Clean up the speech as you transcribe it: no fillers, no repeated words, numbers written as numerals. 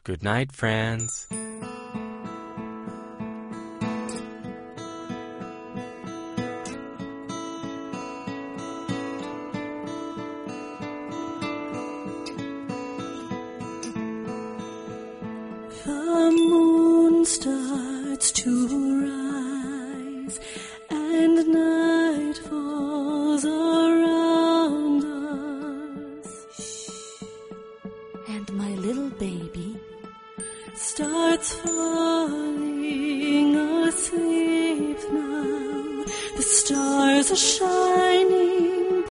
Good night, friends. The moon starts to rise and night falls around us. And my little baby starts falling asleep now. The stars are shining